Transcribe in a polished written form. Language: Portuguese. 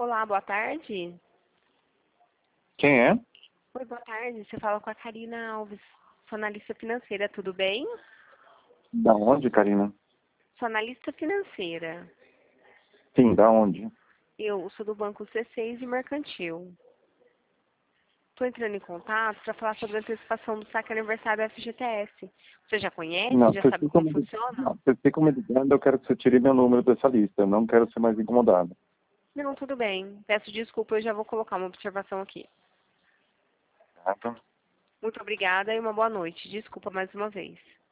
Olá, boa tarde. Quem é? Oi, boa tarde. Você fala com a Karina Alves, sou analista financeira, tudo bem? Da onde, Karina? Sou analista financeira. Sim, da onde? Eu sou do Banco C6 e Mercantil. Estou entrando em contato para falar sobre a antecipação do saque aniversário do FGTS. Você já conhece? Não, Já você sabe fica como me, funciona? não, você fica me ligando, eu quero que você tire meu número dessa lista. Eu não quero ser mais incomodado. Não, tudo bem. Peço desculpa, eu já vou colocar uma observação aqui. Certo? Muito obrigada e uma boa noite. Desculpa mais uma vez.